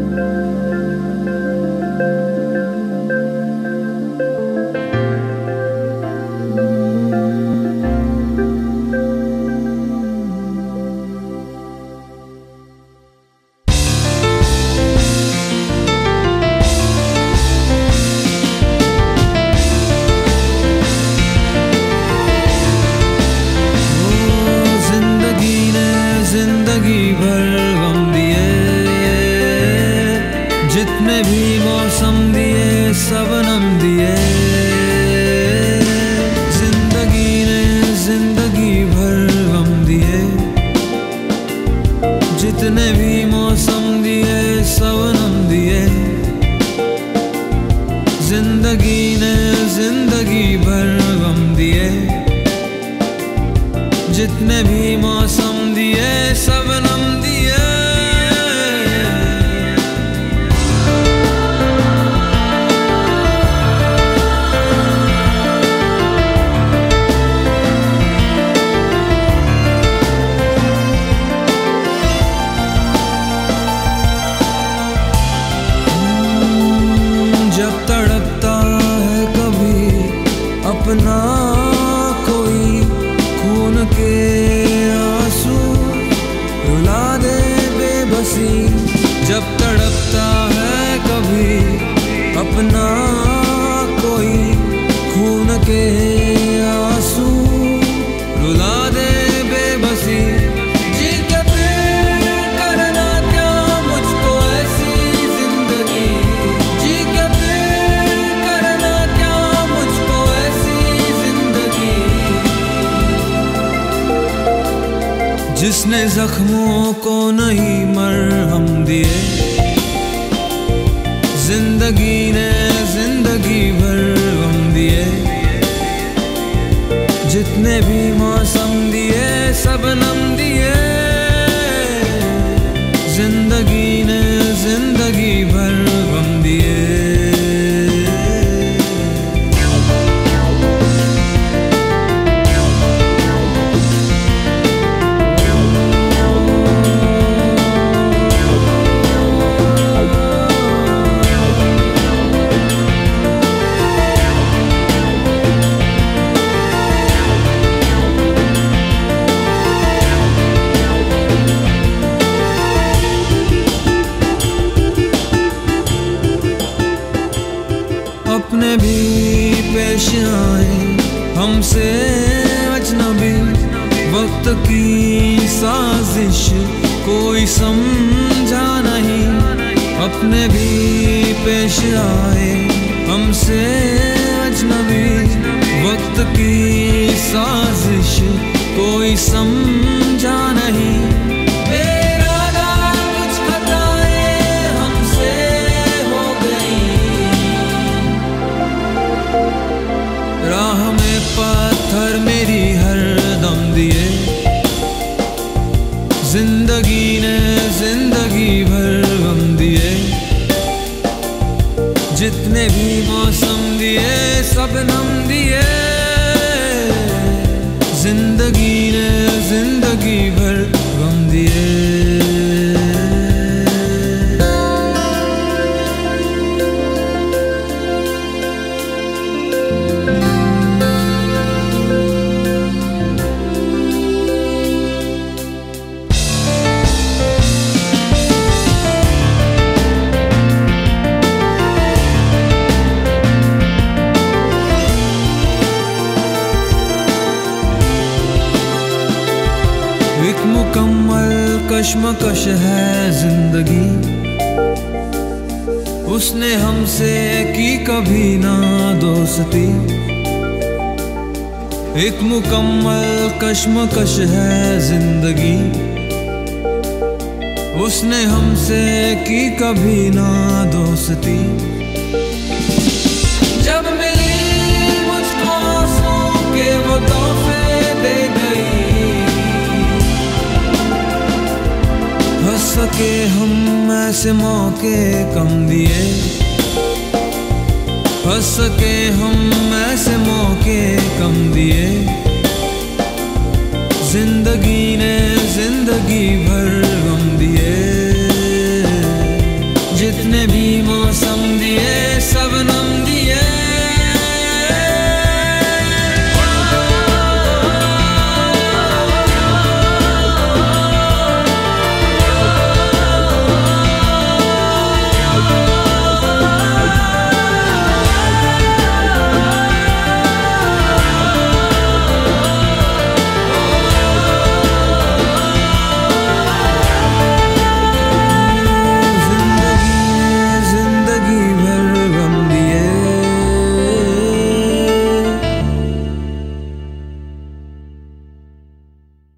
जितने भी मौसम दिए सबनम दिए, जिंदगी ने जिंदगी भर गम दिए। जितने भी मौसम दिए सबनम दिए, जिंदगी ने जिंदगी भर गम दिए। जितने भी मौसम दिए सबनम दिए। जब तड़पता है कभी अपना कोई, खून के आंसू रुला दे बेबसी। जब तड़पता है कभी अपना कोई, खून के आंसू रुला दे बेबसी। जी के फिर करना क्या मुझको ऐसी जिंदगी, जी के फिर करना क्या मुझको ऐसी जिंदगी। जिसने जख्मों को नहीं मरहम दिए, जिंदगी ने जिंदगी भर गम दिए। जितने भी मौसम दिए सबनम दिए, जिंदगी ने जिंदगी भर गम दिए। अपने भी पेश आए हमसे अजनबी, वक्त की साजिश कोई समझा नहीं। अपने भी पेश आए हमसे अजनबी, वक्त की साजिश कोई समझा नहीं। राह में पत्थर मेरी हर दम दिए, जिंदगी ने जिंदगी भर गम दिए। जितने भी मौसम दिए सबनम दिए, जिंदगी ने जिंदगी भर गम दिए। एक मुकम्मल कश्मकश है जिंदगी, उसने हमसे की कभी ना दोस्ती। एक मुकम्मल कश्मकश है जिंदगी, उसने हमसे की कभी ना दोस्ती। जब मिली मुझको आंसू के वो तोहफे दे गई, हंस सके हम ऐसे मौके कम दिए, हंस सके हम ऐसे मौके कम दिए। जिंदगी ने जिंदगी भर गम दिए।